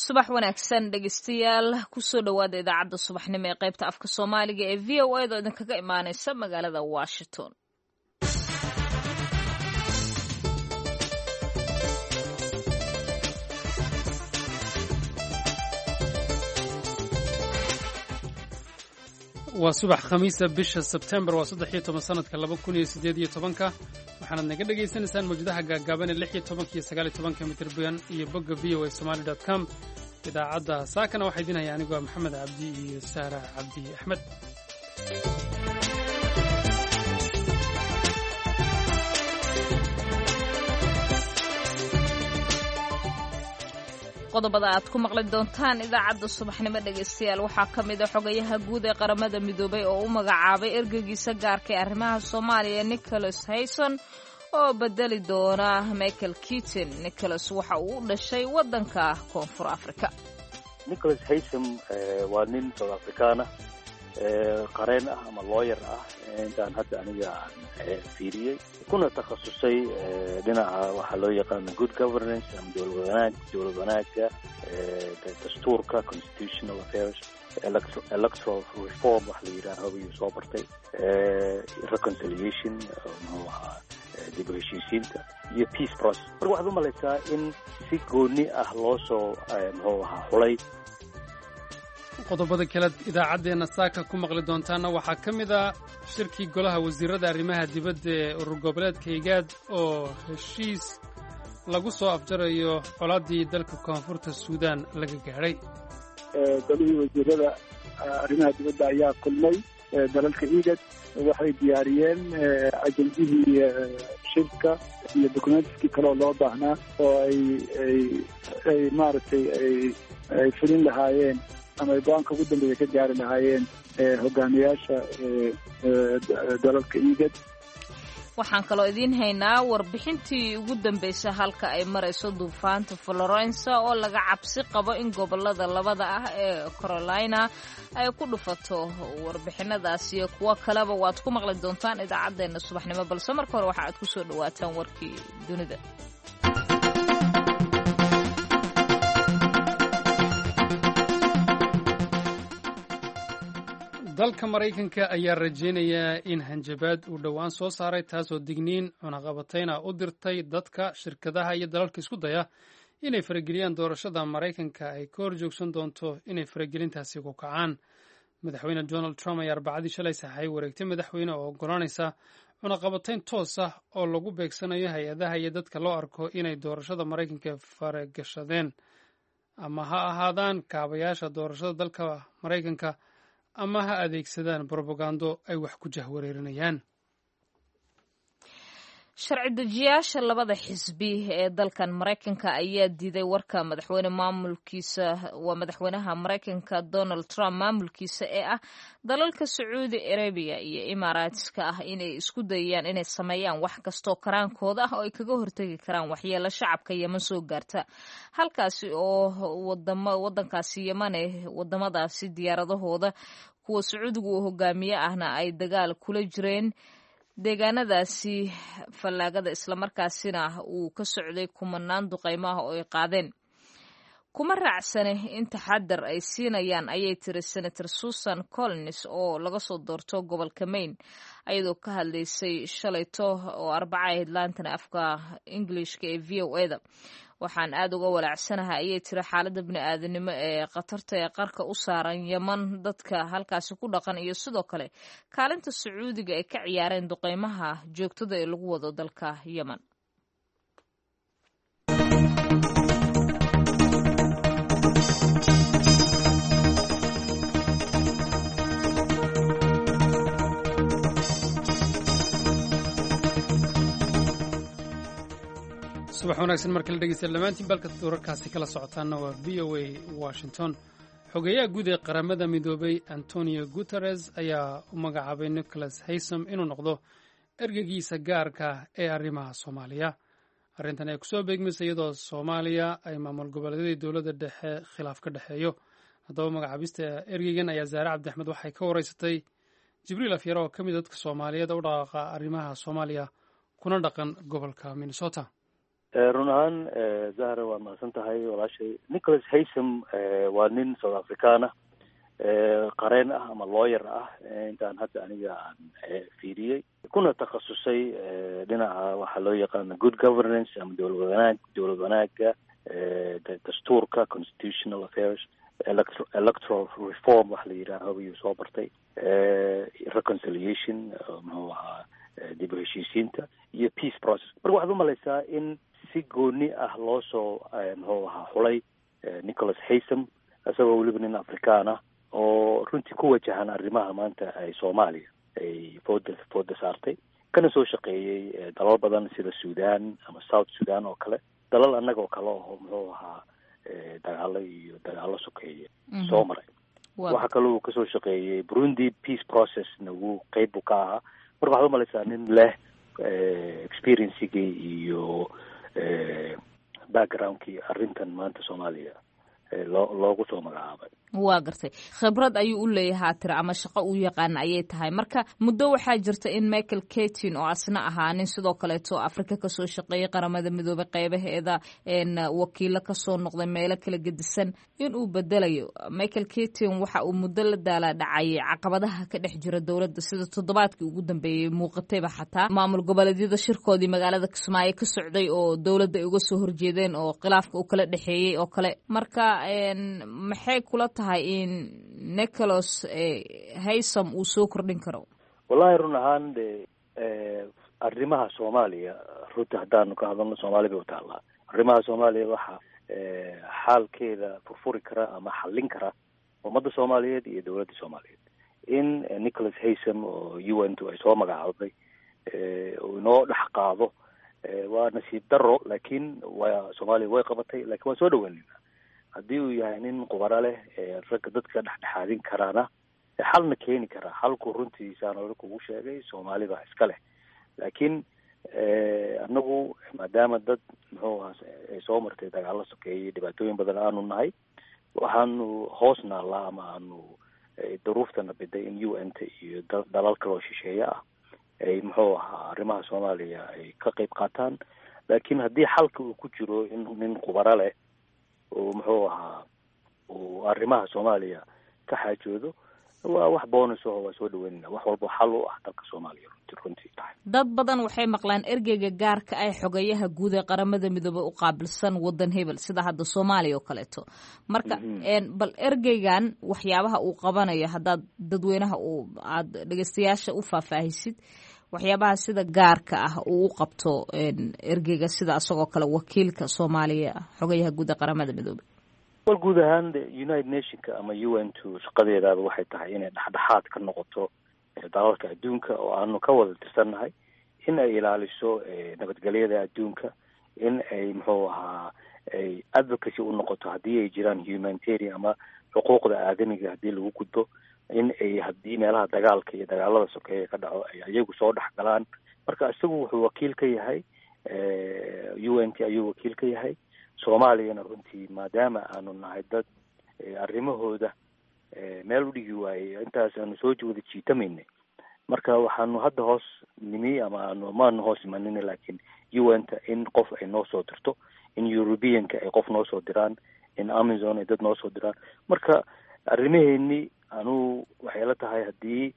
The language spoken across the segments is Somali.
subax wanaagsan dhegeystayaal kusoo dhowaada idaacadda subaxnimo ee qaybta afka soomaaliga ee v o edo idinkaga imaaneysa magaalada washington. waa subax khamiisa bisha sebtembar waa 13 sanadka 2018 waxaanad naga dhagaysanaysaan mawjadaha gaagaaban ee 16 iyo 19 mitirban iyo bogga voasomali.com. idaacadda saakana waxaa idin haya anigoo maxamed cabdi iyo saara cabdi axmed. qodobada aad ku maqli doontaan idaacadda subaxnimo dhegaystayaal waxaa ka mid a xogayaha guud ee qaramada midoobay oo u magacaabay ergeygiisa gaarka ee arrimaha soomaaliya Nicholas Hayson oo bedeli doona Michael Keaton. Nicholas waxa uu u dhashay waddanka Koonfur Afrika. Nicholas Hayson waa nin South African qareen ah ama lawyer ah intaan hadda aniga fiiriyay kuna takhasusay dhinaca waxa loo yaqaan good governance ama dowlad wanaagga dastuurka constitutional affairs electoral reform wax la yiraahdo ayuu soo bartay reconciliation dib u heshiisiinta iyo peace process. Waxaad u malaysaa in si gooni ah loo soo xulay. qodobada kale idaacaddeenna saaka ku maqli doontaana waxaa ka mid ah shirkii golaha wasiirada arrimaha dibadda ee urur goboleedka IGAD oo heshiis lagu soo afjarayo colaaddii dalka koonfurta suudaan laga gaadhay. golihii wasiirada arrimaha dibadda ayaa kulmay dalalka IGAD waxay diyaariyeen ajandihii shirka iyo dokumentiskii kaloo loo baahnaa oo ay maaragtay ay fulin lahaayeen ama ay go-aanka ugu dambeeya ka gaari lahaayeen hogaamiyaasha dalalka IGAD. waxaan kaloo idiin haynaa warbixintii ugu dambeysay halka ay marayso duufaanta Florence oo laga cabsi qabo in gobolada labada ah ee Carolina ay ku dhufato. warbixinadaas iyo kuwo kaleba waad ku maqli doontaan idaacaddeena subaxnimo, balse marka hore waxa aad ku soo dhawaataan warkii dunida. dalka Maraykanka ayaa rajeynaya in hanjabaad uu dhowaan soo saaray taasoo digniin cunaqabatayna u dirtay dadka shirkadaha iyo dalalka isku daya inay farageliyaan doorashada Maraykanka ay ka hor joogsan doonto inay faragelintaasi ku kacaan. madaxweyne Donald Trump ayaa Arbacadii shalay saxay wareegtay madaxweyne oo oggolaanaysa cunaqabatayn toos ah oo lagu beegsanayo hay-adaha iyo dadka loo arko inay doorashada Maraykanka faragashadeen ama ha ahaadaan kaabayaasha doorashada dalka Maraykanka ama ha adeegsadaan propagando ay wax ku jahwareerinayaan. sharci dejiyaasha labada xisbi ee dalkan Maraykanka ayaa diiday warka madaxweynaha Maraykanka Donald Trump maamulkiisa ee ah dalalka Saudi Arabia iyo Emirateska ah inay isku dayayaan inay sameeyaan wax kastoo karaankooda ah oo ay kaga hortagi karaan waxyeelo shacabka Yemen soo gaarta. halkaasi oo wadankaasi Yemen wadamadaasi diyaaradahooda kuwa Sacuudigu uu hogaamiye ahna ay dagaal kula jireen deegaanadaasi fallaagada islamarkaasina uu ka socday kumanaan duqaymaha oo ay qaadeen. kuma raacsane in taxadar ay siinayaan ayay tiri Senator Susan Collins oo laga soo doorto gobolka Maine ayadoo ka hadlaysay shalayto oo Arbaca ahayd laantana afka Englishka ee VOA-da. waxaan aad uga walaacsanahay ayay tiri xaaladda bini'aadanimo ee khatarta ee qarka u saaran Yemen dadka halkaasi ku dhaqan iyo sidoo kale kaalinta Sacuudiga ay ka ciyaareen duqeymaha joogtada ee lagu wado dalka Yemen. subax wanaagsan markale dhegeystayaal dhammaantiin balka wararkaasi kala socotaana waa VOA Washington. xogeyaha guud ee qaramada midoobay Antonio Guterres ayaa u magacaabay Nicholas Hayson inuu noqdo ergeygiisa gaarka ee arrimaha Soomaaliya. arrintan ay kusoo beegmaysa iyadoo Soomaaliya ay maamul goboleedyada dowladda dhexe khilaaf ka dhexeeyo. haddaba magacaabista ergeygan ayaa Zaare Cabdi Axmed waxay ka wareysatay Jibriil Afyar oo ka mid dadka Soomaaliyeed u dhaqaaqa arrimaha Soomaaliya kuna dhaqan gobolka Minnesota. run ahaan zahra waa mahadsan tahay walaashay. Nicholas Haysom waa nin South African ah, qareen ah ama lawyer ah, intaan hadda aniga aan fiiriyey, kuna takhasusay dhinaca waxaa loo yaqaana good governance ama dowlad wanaaga, dastuurka, constitutional affairs, electoral reform wax la yidhaaho ayuu soo bartay, reconciliation muxuu ahaa dib u heshiisiinta iyo peace process. marka waxaad umalaysaa in si gooni ah loo soo muxuu ahaa xulay Nicholas Haysom, isagoo weliba nin Afrikaan ah oo runtii ku wajahan arrimaha maanta ay Soomaaliya ay fooda saartay, kana soo shaqeeyey dalal badan sida Sudan ama South Sudan oo kale, dalal annaga oo kale oo muxuu ahaa dagaalo sokeeye soo maray. waxa kale uu kasoo shaqeeyey Burundi peace processna wuu qeyb buu ka ahaa. marka waxaad umalaysaa nin leh experiencegii iyo backgroundkii arrintan maanta Soomaaliya loogu soo magacaabay. waa gartay, khibrad ayuu u leeyahaa tira ama shaqo uu yaqaan ayay tahay. marka muddo waxaa jirta in Michael Keating oo asna ahaa nin sidoo kaleeto Afrika kasoo shaqeeyay qaramada midoobay qeybaheeda, wakiilo kasoo noqday meelo kala gedisan, in uu bedelayo. Michael Keating waxa uu muddo la daala dhacayay caqabadaha ka dhex jira dowladda, sida toddobaadkii ugu dambeeyey muuqatayba xataa maamul goboleedyada shirkoodii magaalada Kismaayo ka socday oo dowladda ay uga soo horjeedeen oo khilaafka uu kala dhexeeyey oo kale. marka maxay kula tahay in Nicholas Haysom uu soo kordhin karo? wallahi run ahaan de arrimaha Soomaaliya runta haddaanu ka hadalno Soomaaliya bay u taallaa. arrimaha Soomaaliya waxa xaalkeeda furfuri kara ama xallin kara ummadda Soomaaliyeed iyo dowladda Soomaaliyeed. in Nicholas Haysom oo UN ay soo magacaabay uu inoo dhex qaado waa nasiib daro, laakiin Soomaaliya way qabatay, laakiin waa soo dhaweynayna. haddii uu yahay nin khubaro leh ragga dadka dhexdhexaadin karaana xalna keeni kara. xalku runtiisaan hore kugu sheegay Soomaali baa iska leh, laakiin anagu maadaama dad muxuu ahaa ay soo martay dagaalo sokeeyey, dhibaatooyin badan aanu nahay, waxaanu hoos naallaa ama aanu duruuftana biday in UN-ta iyo dalal kaloo shisheeye ah ay muxuu ahaa arrimaha Soomaaliya ay ka qayb qaataan. laakiin haddii xalka uu ku jiro in nin khubaro leh oo muxuu ahaa uu arrimaha Soomaaliya ka xaajoodo, waa wax bonus oo waa soo dhaweynayna. wax walba xal u ah dalka Soomaaliya runtii tahay. dad badan waxay maqlaan ergeyga gaarka ay xogayaha guud ee qaramada midoobay u qaabilsan wadan hebel, sida hadda Soomaaliya oo kaleeto. marka bal ergeygan waxyaabaha uu qabanayo haddaad dadweynaha aad dhegeystayaasha u faahfaahisid, waxyaabaha sida gaarka ah uu u qabto ergeyga sida asagoo kale wakiilka Soomaaliya xogayaha guud ee qaramada midoobay. wal guud ahaan United Nationka ama UN-tu shaqadeedaaba waxay tahay inay dhexdhexaad ka noqoto dalalka adduunka oo aanu ka wada tirsannahay, in ay ilaaliso nabadgelyada adduunka, in ay muxuu ahaa ay advocacy u noqoto haddii ay jiraan humanitarian ama xuquuqda aadamiga haddii lagu gudbo, in ay haddii meelaha dagaalka iyo dagaalada sokeeye ka dhaco ay iyagu soo dhex galaan. marka isagu wuxuu wakiil ka yahay UN-t ayuu wakiil ka yahay. Soomaaliyana runtii maadaama aanu nahay dad arrimahooda meel u dhigi waayey, intaas aanu soo wada jiitamaynay, marka waxaanu hadda hoos nimi ama maanu hoos imanin, laakiin UN-ta in qof ay noo soo dirto, in European-ka ay qof noo soo diraan, in Amazon ay dad noo soo diraan. marka arrimaheeni anu waxay la tahay haddii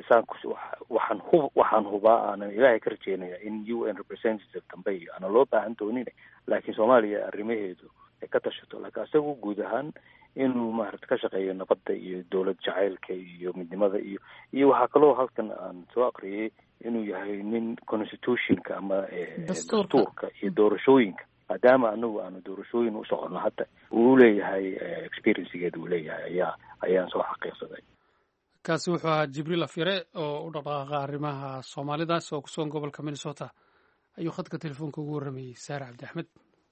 waxaan hubaa aanan ilaahay ka rajeynaya in UN representative dambe ana loo baahan doonin, laakiin Soomaaliya arrimaheedu ay ka tashato. laakiin isagu guud ahaan inuu maaragta ka shaqeeyo nabadda iyo dowlad jacaylka iyo midnimada iyo waxaa kaloo halkan aan soo aqriyay inuu yahay nin constitutionka ama dastuurka iyo doorashooyinka, maadaama anagu aanu doorashooyin u socono hadda uu leeyahay experiencegeeda uu leeyahay ayaan soo xaqiiqsaday. kaasi wuxuu ahaa Jibriil Afyare oo u dhaqaaqa arrimaha Soomaalida oo ku sugan gobolka Minnesota. ayuu khadka telefoonka ugu warramayay Saare Cabdi Axmed.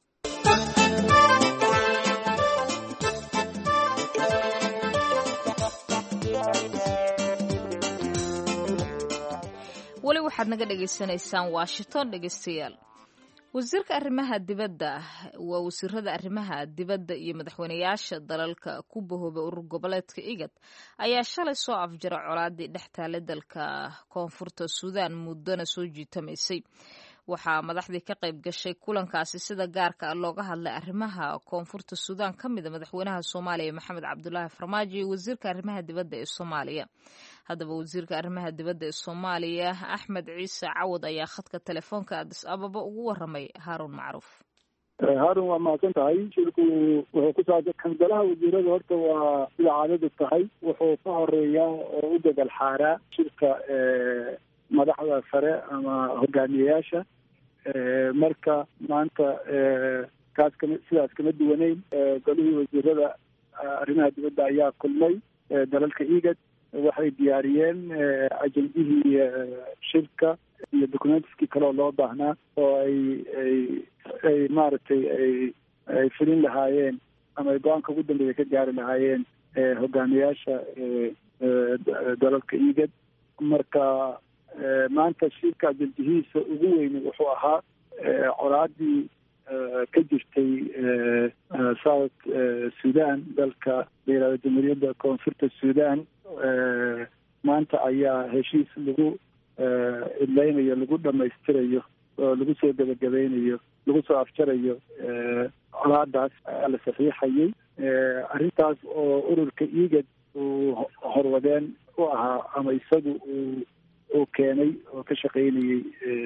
weli waxaad naga dhegaysanaysaan Washington dhegeystayaal. wasiirka arrimaha dibadda waa wasiirada arrimaha dibadda iyo madaxweynayaasha dalalka ku bahoobay urur goboleedka IGAD ayaa shalay soo afjara colaadii dhex taale dalka koonfurta Suudaan muddana soo jiitamaysay. waxaa madaxdii ka qayb gashay kulankaasi sida gaarka ah looga hadlay arrimaha koonfurta suudaan ka mida madaxweynaha soomaaliya maxamed cabdulaahi farmaajo iyo wasiirka arrimaha dibadda ee soomaaliya. haddaba wasiirka arrimaha dibadda ee soomaaliya axmed ciise cawad ayaa khadka telefoonka adis ababa ugu waramay haaruun macruuf. haarun waa mahadsan tahay. shirku wuxuu ku saabsan kanzalaha wasiirada horta waa sida caadadu tahay wuxuu ka horeeyaa oo u degal xaaraa shirka madaxda sare ama hogaamiyeyaasha. marka maanta sidaas kama duwaneyn. golihii wasiirada arrimaha dibadda ayaa kulmay dalalka igad waxay diyaariyeen ajendihii shirka iyo documentskii kale oo loo baahnaa oo ay maaragtay ay fulin lahaayeen ama ay go-aanka ugu dambeeya ka gaari lahaayeen hogaamiyaasha dalalka igad. marka maanta shirka ajendihiisa ugu weyni wuxuu ahaa colaadii ka jirtay south sudan dalka layihahdo jamhuuriyadda koonfurta sudan. maanta ayaa heshiis lagu idleynayo lagu dhamaystirayo oo lagu soo gebagabeynayo lagu soo afjarayo colaadaas ayaa la saxiixayay. arrintaas oo ururka igad uu horwadeen u ahaa ama isagu uu keenay oo ka shaqaynayay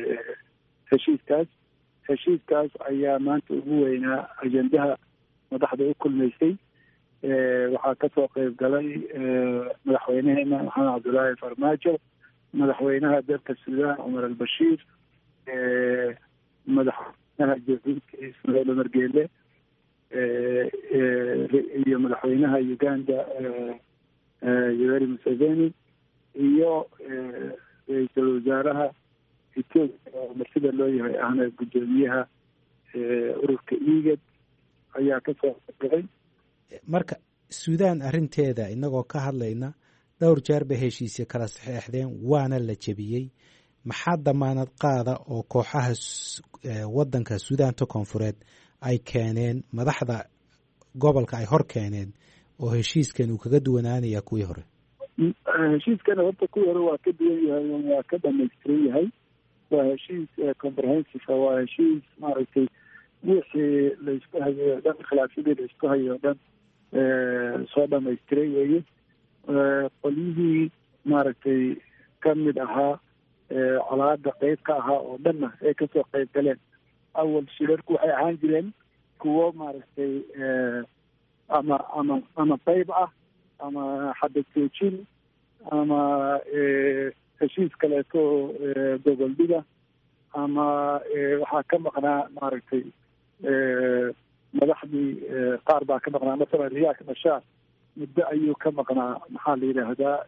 heshiiskaas ayaa maanta ugu weynaa ajendaha madaxda u kulmaysay. waxaa kasoo qayb galay madaxweyneheena maxamed cabdulaahi farmaajo, madaxweynaha dalka suudaan cumar albashiir, madaxweynaha jabuuti ismaaciil cumar geele iyo madaxweynaha uganda yoweri museveni iyo ra-iisul wasaaraha ethiopia oo martida loo yahay ahna guddoomiyaha ururka igad ayaa kasoo qayb galay. marka suudaan arrinteeda inagoo ka hadlayna dhowr jeer bay heshiisya kala saxeexdeen waana la jebiyey. maxaa damaanad qaada oo kooxaha waddanka suudaanta koonfureed ay keeneen madaxda gobolka ay hor keeneen oo heshiiskan uu kaga duwanaanaya kuwii hore? heshiiskana horta kuwii hore waa ka duwan yahay, waa ka dhamaystiran yahay. waa heshiis comprehensive, waa heshiis maaragtay wixii laisku hayo o dhan, khilaafyadii laisku hayo o dhan soo dhamaystiray weeye. qolyihii maaragtay kamid ahaa colaada qeyb ka ahaa oo dhanna ay kasoo qeyb galeen. awal shirarku waxay ahaan jireen kuwo maaragtay ama qeyb ah ama xabad joojin ama heshiis kaleeto gogoldhiga ama waxaa ka maqnaa maaragtay madaxdii qaar baa ka maqnaa. masalan riyaak bashaar muddo ayuu ka maqnaa maxaa la yidhaahdaa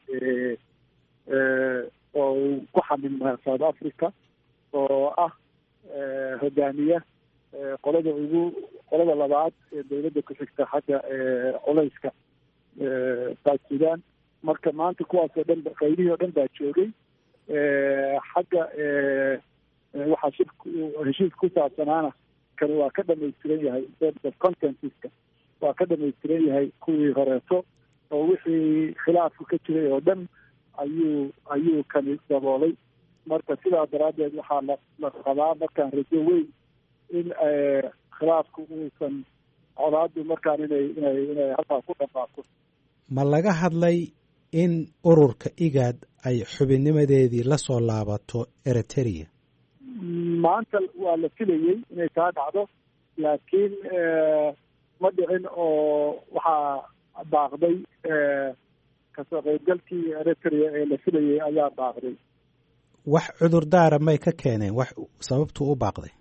oo uu ku xamilnaa south africa oo ah hogaamiye qolada labaad ee dawladda ku xigta xagga culeyska south sudan. marka maanta kuwaasoo dhan qaybihii oo dhan baa joogay. xagga waxaa heshiis ku saabsanaana kan waa ka dhamaystiran yahay. contentiska waa ka dhamaystiran yahay kuwii horeeto oo wixii khilaafku ka jiray oo dhan ayuu kani daboolay. marka sidaa daraaddeed waxaa la qabaa markaan rajo weyn in khilaafku uusan colaadu markaan inay halkaa ku dhamaato. ma laga hadlay in ururka igad ay xubinnimadeedii la soo laabato eritrea? maanta waa la filayey inay taa dhacdo, laakiin ma dhicin oo waxaa baaqday kasoo qaybgalkii eritrea ee la filayey ayaa baaqday. wax cudurdaara may ka keeneen wax sababtu u baaqday?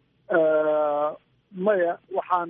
maya, waxaan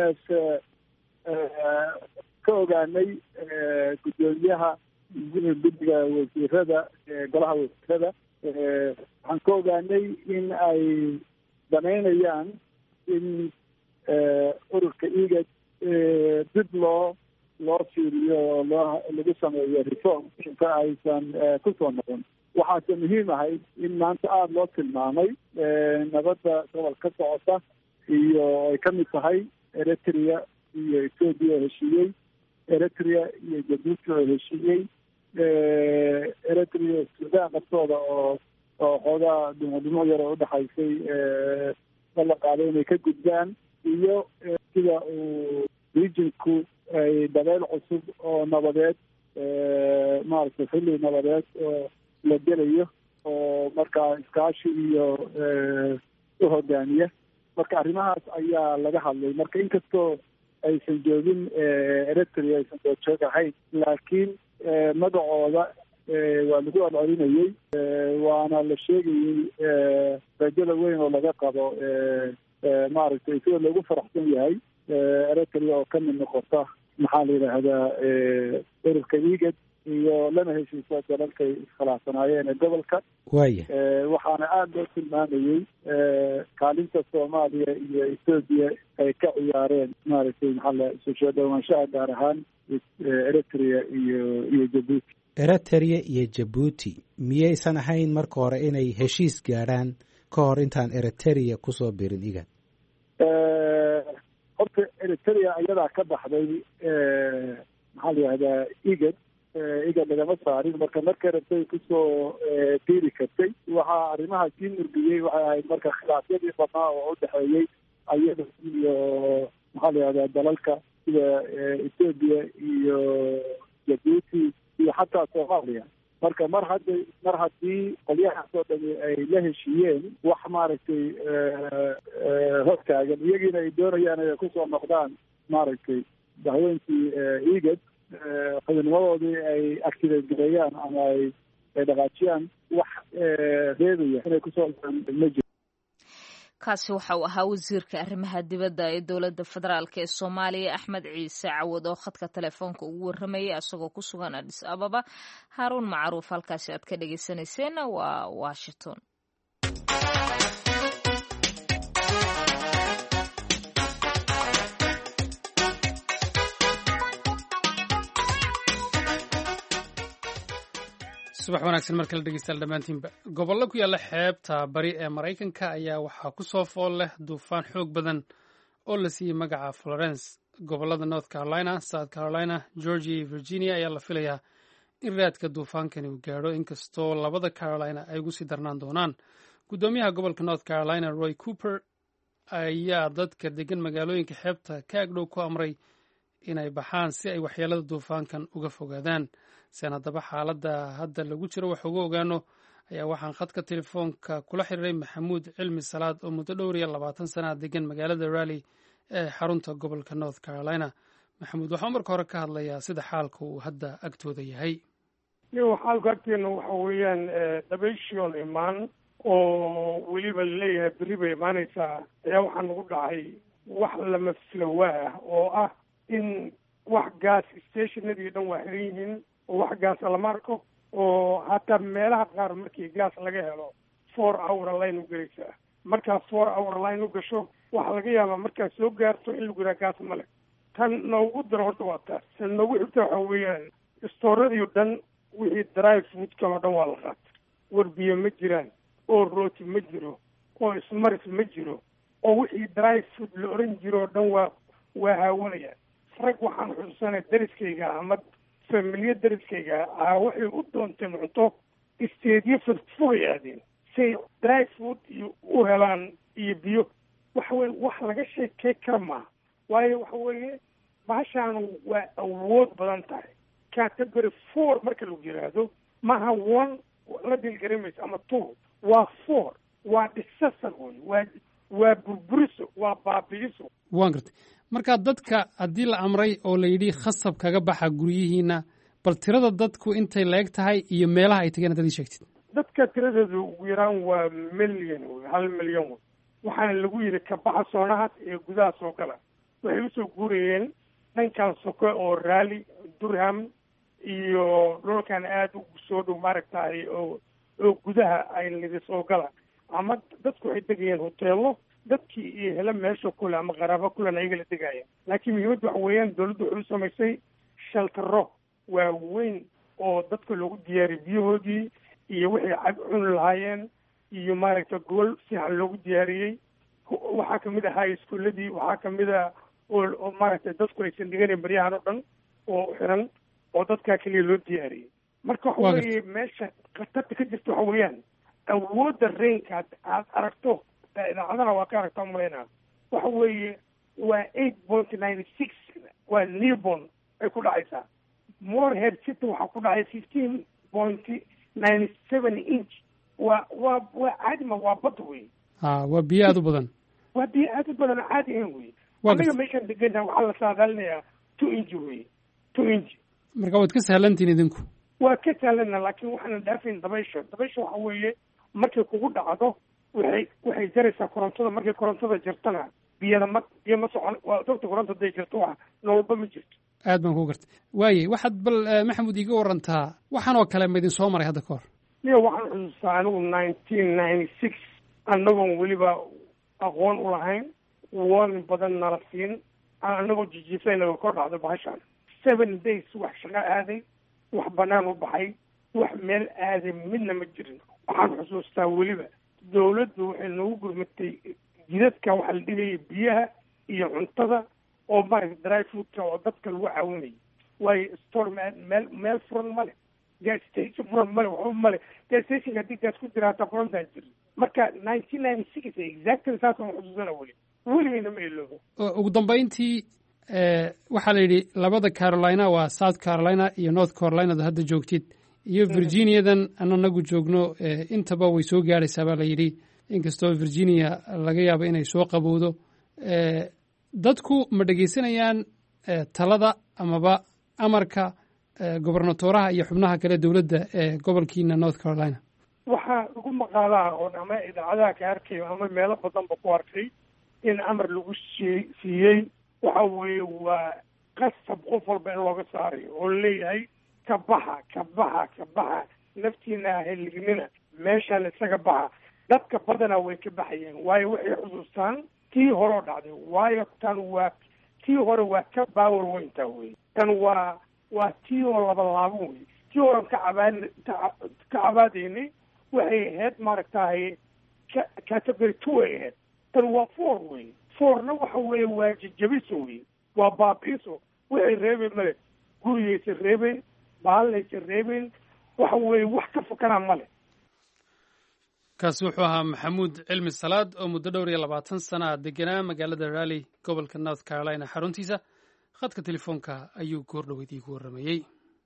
ka ogaanay guddoomiyaha guddiga wasiirada golaha wasiirada. waxaan ka ogaanay in ay danaynayaan in ururka igad dib loo fiiriyo oo lagu sameeyo reform inta aysan kusoo noqon. waxaase muhiim ahayd in maanta aada loo tilmaamay nabadda gobol ka socota iyo ay ka mid tahay eritrea iyo ethoopia oo heshiiyey, eritrea iyo jabuuti oo heshiiyey, eritrea sudan naftooda oo oo xoogaa dhimo yar oo udhaxaysay la qaaday inay ka gudbaan iyo sida uu regionku ay dabeyl cusub oo nabadeed maaragtay xilli nabadeed oo la gelayo oo markaa iskaashi iyo u hogaamiya marka arrimahaas ayaa laga hadlay marka inkastoo aysan joogin eritrea aysan doorjoog ahayn laakiin magacooda waa lagu celcelinayey waana la sheegayey rajada weyn oo laga qabo maaragtay sida loogu faraxsan yahay eritrea oo ka mid noqota maxaa la yidhaahdaa ururka igad iyo lana heshiisa dalalkay iskhilaafsanaayeen ee gobolka waaya waxaana aada loo tilmaamayey kaalinta soomaaliya iyo ethoobiya ay ka ciyaareen maaragtay maxaa la isu soo dhowaanshaha gaar ahaan eritrea iyo jabuuti eritrea iyo jabuuti miyaysan ahayn marka hore inay heshiis gaadhaan ka hor intaan eritrea kusoo birin igad horta eritrea iyadaa ka baxday maxaa la yihahdaa igad lagama saarin marka rabtay kusoo biiri kartay waxaa arrimaha sii murgiyey waxay ahayd marka khilaafyadii badnaa oo udhexeeyey ayada iyo maxaa la yihahdaa dalalka sida ethoobiya iyo jabuuti iyo xataa soomaaliya marka mar haddii qolyahaas oo dhami ay la heshiiyeen wax maaragtay hortaagan iyagiina ay doonayaan inay kusoo noqdaan maaragtay dahweynkii igad xubinnimadoodii ay activate gareeyaan ama ay dhaqaajiyaan wax reebaya inay kusoo ma jiro kaasi waxa uu ahaa wasiirka arrimaha dibadda ee dowladda federaalk ee soomaaliya axmed ciise cawad oo khadka telefoonka ugu warramayay isagoo ku sugan adis ababa haaruun macruuf halkaasi aad ka dhegeysanayseena waa washington subax wanaagsan mar kale dhegeystayaal dhammaantiinba gobollo ku yaalla xeebta bari ee maraykanka ayaa waxaa ku soo fool leh duufaan xoog badan oo la siiyey magaca florence gobollada north carolina south carolina georgia iyo virginia ayaa la filayaa in raadka duufaankani uu gaadho inkastoo labada carolina ay ugu sii darnaan doonaan guddoomiyaha gobolka north carolina roy cooper ayaa dadka degan magaalooyinka xeebta ka agdhow ku amray inay baxaan si ay waxyeelada duufaankan uga fogaadaan sian haddaba xaaladda hadda lagu jiro wax uga ogaano ayaa waxaan khadka telefoonka kula xiriiray maxamuud cilmi salaad oo muddo dhowr iyo 20 sana degan magaalada rally ee xarunta gobolka north carolina maxamuud waxaa marka hore ka hadlayaa sida xaalka uu hadda agtooda yahay xaalka agteena waxa weeyaan dabayshion imaan oo weliba laleeyahay berri bay imaanaysaa ayaa waxaa nagu dhacay wax lama filawaah oo ah in wax gaas stationadii dhan waa xiran yihiin oo wax gaasa lama arko oo hataa meelaha qaar markii gaas laga helo 4 hour line u gelaysaa markaa 4 hour line u gasho waxaa laga yaabaa markaad soo gaarto in lagu yidhaha gaas male tan noogu daro horta waa taas tan noogu xigta waxa weeyaan istooradii o dhan wixii dry foodka oo dhan waa la qaata warbiyo ma jiraan oo rooti ma jiro oo ismaris ma jiro oo wixii dry food la oran jiro oo dhan waa haawanaya rag waxaan xusuusanay dariskayga ama familiya dariskayga waxay u doonteen cunto isteedyo fogfogay aadeen say dry food iyo u helaan iyo biyo waxa weye wax laga sheekey kara maaha waayo waxa weeye bahashaanu waa awood badan tahay category 4 marka lagu yidhaahdo maaha 1 la dilgaramaysa ama 2 waa 4 waa disaster wey waa burburiso waa baabi'iso waan gartay marka dadka haddii la amray oo la yidhi khasab kaga baxa guryihiina bal tirada dadku intay leeg tahay iyo meelaha ay tageen haddaad ii sheegtid dadka tiradooda ugu yaraan waa milyan wey 1 milyan wey waxaana lagu yidhi kabaxa soonahaas ee gudaha soo gala waxay usoo guurayeen dhankan soke oo rally durham iyo dhulkan aada ugu soo dhow maaragtahay oo gudaha ay laga soo gala ama dadku waxay degayeen hoteelo dadkii iyo hele meesha kule ama qaraabo kulen ayaga la degaya laakiin muhiimadda waxa weeyaan dawladdu waxay u samaysay shaltaro waaweyn oo dadka loogu diyaariyay biyahoodii iyo wixii cag cuni lahaayeen iyo maaragta gool fiican loogu diyaariyey waxaa kamid ahaa iskuuladii waxaa kamid a oo maaragtay dadku aysan dhiganayn baryahan oo dhan oo xiran oo dadkaa keliya loo diyaariyey marka waxa weeye meesha khatarta ka jirta waxa weeyaan awoodda rainka aad aragto idaacadaha waa ka aragta umaynaa waxa weeye waa 8.96 waa newborn ay ku dhacaysaa. Morehead City waxaa ku dhacay 15.97 inch. waa caadi ma waa bad wey. waa biyo aad u badan. waa biyo aad u badan caadi ahan wey. aniga meeshaan degana waxaa la saadaalinayaa 2 inch wey 2 inch. marka waad ka sahlantiin idinku. waa ka sahlana laakiin waxaana dhaafayn dabaysha waxa weeye markay kugu dhacdo waxay jaraysaa korontada. markay korontada jirtana biyo ma socon. waa doctor koronto haday jirto wax noloba ma jirto. aad baan ku gartay. waayey waxaad bal maxamuud iiga warantaa waxaan oo kale ma idin soo maray hadda ka hor? niyo waxaan xusuustaa anigu 1996 annagoon weliba aqoon u lahayn warning badan nala siin annagoo jijiifaynaga kor dhacdo bahashaan 7 days wax shaqo aaday wax banaan u baxay wax meel aaday midna ma jirin. waxaan xusuustaa weliba dawladdu waxay noogu gurmatay jidadka waxa la dhigaya biyaha iyo cuntada oo maaragta dry foodka oo dadka lagu caawinayay. waayo store meel furan male, gas station furan male, waxba male. gas station haddii gaas ku jira hataa furantaa jirin. marka 1996 exactly saasaan xusuusana weligayna ma iloobo. ugu dambayntii waxaa la yidhi labada Carolina waa South Carolina iyo North Carolina da hadda joogtid iyo Virginiadan anagu joogno intaba way soo gaaraysaa baa la yidhi inkastoo Virginia laga yaabo inay soo qabowdo. dadku ma dhegaysanayaan talada amaba amarka gobernatoraha iyo xubnaha kale dowladda ee gobolkiina North Carolina? waxaa ugu maqaalaa oo ama idaacadaha ka arkayo ama meelo badanba ku arkay in amar lagu siiyey waxa weeye waa qasab qof walba in looga saarayo oo leeyahay ka baxa naftiina helignina meeshaan isaga baxa. dadka badanaa way ka baxayeen waayo waxay xusuustaan tii horeo dhacday. waayo tan waa tii hore waa ka baawar weyntaa wey. tan waa tii oo labalaaban wey. tii horan ka cabaadaynay waxay ahayd maaragtahay category 2 ay ahayd. tan waa 4 wey. 4na waxa weeye waa jajabiso wey, waa baabiiso. waxay reebeen male, gurigaysa reebeen, baalaysa reebeen, waxa weeye wax ka fakanaa male. kaasi wuxuu ahaa maxamuud cilmi salaad oo muddo dhowr iyo 20 sana deganaa magaalada Raleigh gobolka North Carolina xaruntiisa. khadka telefoonka ayuu goor dhaweyd iigu warramayey.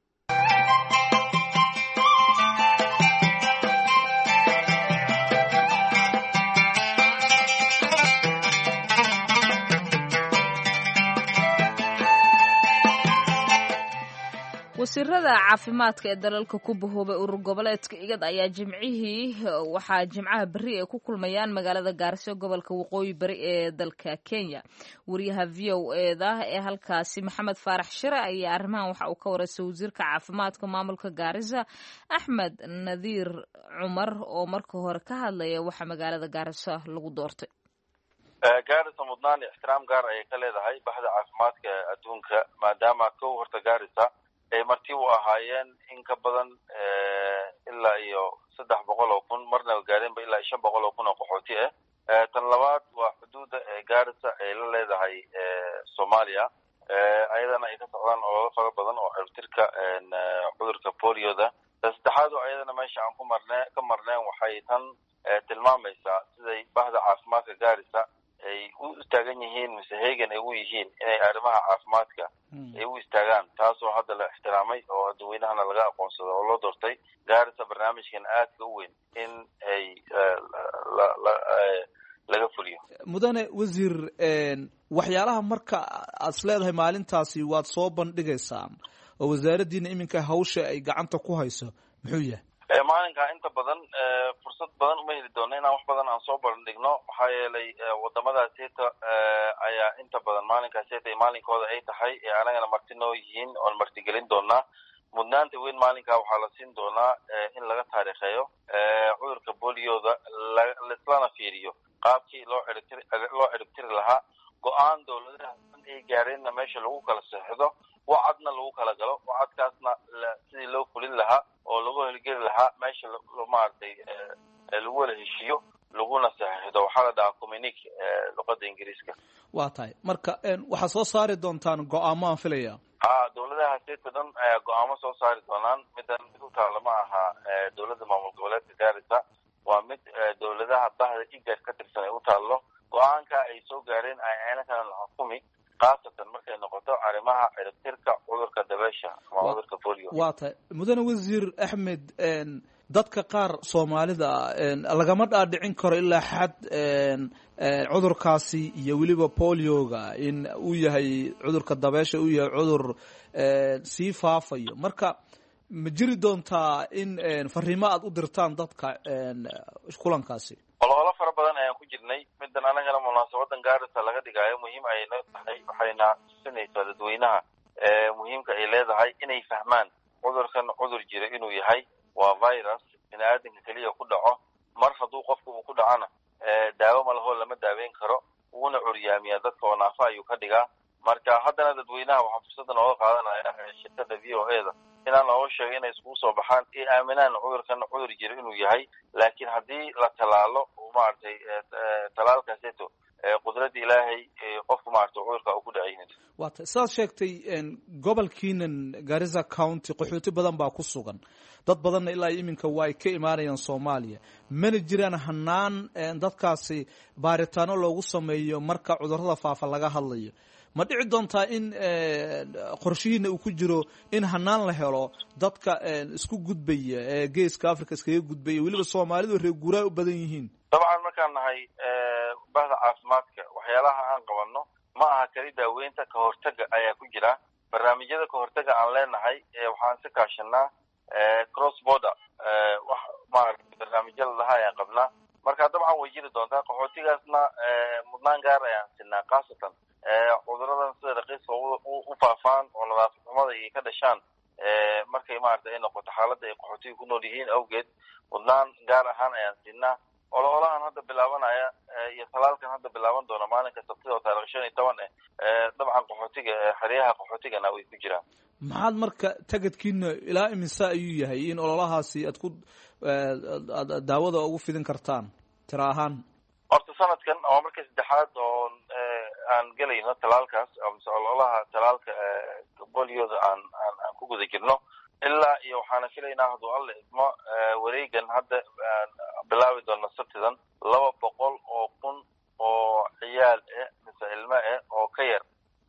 wasiirada caafimaadka ee dalalka ku bahoobay urur goboleedka IGAD ayaa waxaa jimcaha berri ay ku kulmayaan magaalada Gaarso gobolka waqooyi bari ee dalka Kenya. wariyaha VOA-da ee halkaasi Maxamed Faarax Shire ayaa arrimahan waxa uu ka waraystay wasiirka caafimaadka maamulka Gaarisa Axmed Nadiir Cumar oo marka hore ka hadlaya waxa magaalada Gaarso lagu doortay. Gaarisa mudnaan ixtiraam gaar ay ka leedahay bahda caafimaadka adduunka maadaama ka horta Gaarisa ay martii u ahaayeen in ka badan ilaa iyo 300,000 marna gaareenba ilaa 500,000 oo qaxooti ah. tan labaad waa xuduuda Gaarisa ay la leedahay Soomaaliya. ayadana ay ka socdaan oo fara badan oo cirtirka cudurka polio-da. saddexaad oo ayadana meesha aan ka marneen waxay tan tilmaamaysaa siday bahda caafimaadka Gaarisa ay u istaagan yihiin mise heegan ay u yihiin inay arrimaha caafimaadka ay u istaagaan, taasoo hadda la ixtiraamay oo dadweynahana laga aqoonsado oo loo doortay. Gaarisa barnaamijkan aadka u weyn in ay laga fuliyo. mudane wasiir, waxyaalaha marka aad leedahay maalintaasi waad soo bandhigaysaan oo wasaaraddiina iminka hawsha ay gacanta ku hayso muxuu yahay? maalinka inta badan fursad badan uma heli doono inaan wax badan aan soo bandhigno maxaa yeelay wadamadaas heeta ayaa inta badan maalinkaas heeta maalinkooda ay tahay ee anagana marti noo yihiin oon martigelin doonaa. mudnaanta weyn maalinkaa waxaa la siin doonaa in laga taariikheeyo cudurka polio-da laislana fiiriyo qaabkii loo ciribtiri lahaa. go-aan dawladaha ay gaareenna meesha lagu kala seexdo, wacadna lagu kala galo, wacadkaasna sidii loo fulin lahaa oo lagu helgeli lahaa meesha maaragtay lagu wada heshiiyo laguna saxiixdo. waxaa la dhahaa communique luqada ingiriiska. waa tahay marka waxaad soo saari doontaan go-aamo aan filaya. dawladaha seeta dhan ayaa go-aamo soo saari doonaan. mid u taala ma aha dawladda maamul goboleedka Gaarisa, waa mid dowladaha bahda IGAD ka tirsan ay u taallo go-aanka ay soo gaareen ayna kala xukumi khaasatan markay noqoto arrimaha ciribtirka cudurka dabeesha ama cudurka polio. waa tahay mudane wasiir Axmed, dadka qaar Soomaalida lagama dhaadhicin karo ilaa xad cudurkaasi iyo weliba polioga in uu yahay cudurka dabeesha uu yahay cudur sii faafayo. marka ma jiri doontaa in fariimo aad u dirtaan dadka kulankaasi? ololo fara badan ayaan ku jirnay midan anagana munaasabadan Gaarisa laga dhigayo muhiim ay tahay waxayna tusinaysaa dadweynaha muhiimka ay leedahay inay fahmaan cudurkan cudur jira inuu yahay waa virus bini'aadamka kaliya ku dhaco mar hadduu qofku uu ku dhacana daawo ma laho lama daaweyn karo wuuna curyaamiyaa dadka oo naafa ayuu ka dhigaa. marka haddana dadweynaha waxaan fursadda nooga qaadanaya shirkada VOA-da inaan loo sheego inay iskugu soo baxaan ee aaminaan cudurkan cudur jira inuu yahay, laakiin haddii la talaalo maaragtay talaalkaaseeto qudradda ilaahay qofku maaragtay cudurka uu ku dhacaynin. waata saad sheegtay gobolkiinan Garissa County qaxooti badan baa ku sugan, dad badanna ilaa iminka way ka imaanayaan Soomaaliya. mana jiraan hanaan dadkaasi baaritaano loogu sameeyo marka cudurrada faafa laga hadlayo. ma dhici doontaa in qorshihiina uu ku jiro in hanaan la helo dadka isku gudbaya ee geeska Afrika iskaga gudbaya weliba Soomaalidu reer guuraa u badan yihiin? dabcan markaan nahay bahda caafimaadka waxyaalaha aan qabanno ma aha kali daaweynta ka hortaga ayaa ku jira. barnaamijyada ka hortaga aan leenahay waxaan si kaashanaa cross border wax maaragtay barnaamijyada laha ayaan qabnaa. marka dabcan way jiri doontaa qaxootigaasna mudnaan gaar ayaan siinaa khaasatan cuduradan sida raqiiska u faafaan oo nadaafad xumada ay ka dhashaan markay maaragtay ay noqoto xaaladda ay qaxootiga ku nool yihiin awgeed mudnaan gaar ahaan ayaan siinaa. ololahan hadda bilaabanaya iyo talaalkan hadda bilaaban doona maalinka Sabtida oo taariikh 15 dabcan qaxootiga xeryaha qaxootigana way ku jiraan. maxaad marka tagadkiina ilaa imisa ayuu yahay in ololahaasi aad ku daawada ugu fidin kartaan tira ahaan? horta sanadkan oo markii saddexaad oo aan galayno talaalkaas ama ololaha talaalka polioda aan ku guda jirno ilaa iyo waxaan filaynaa hadduu alle idmo wareegan hadda bilaabi doona Sabtidan 200,000 oo kun oo ciyaal mise ilmo oo ka yar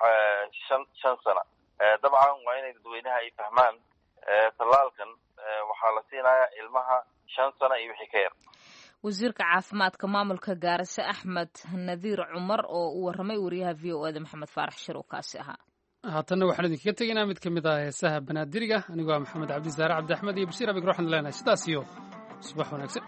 5 sano. dabcan waa inay dadweynaha ay fahmaan talaalkan waxaa la siinayaa ilmaha 5 sano iyo wixii ka yar. wasiirka caafimaadka maamulka Gaarisa Axmed Nadiir Cumar oo u warramay wariyaha VOA-da Maxamed Faarax Shiro kaasi ahaa. haatanna waxaan idinkaga tegaynaa mid ka mid ah heesaha banaadiriga anigoo Maxamed Cabdi Saare Cabdi Axmed iyo Bashiir Abig Ruuxan leenahay sidaas iyo subax wanaagsan.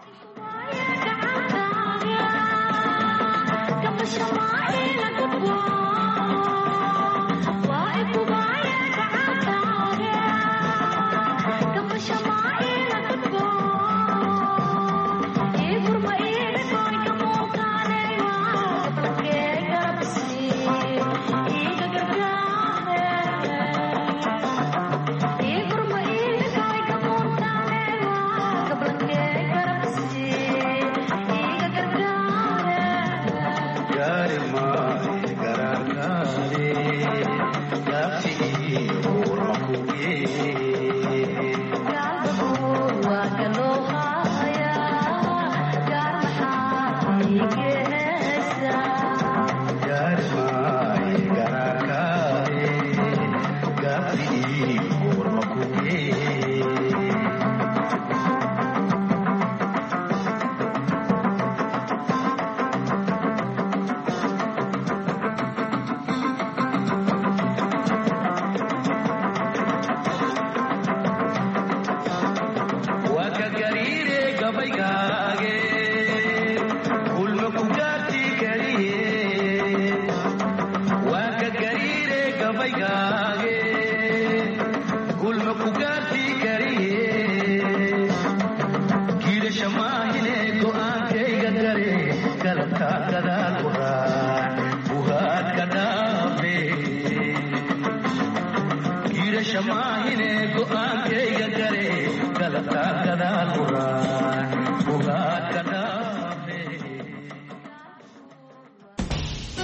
Gabayga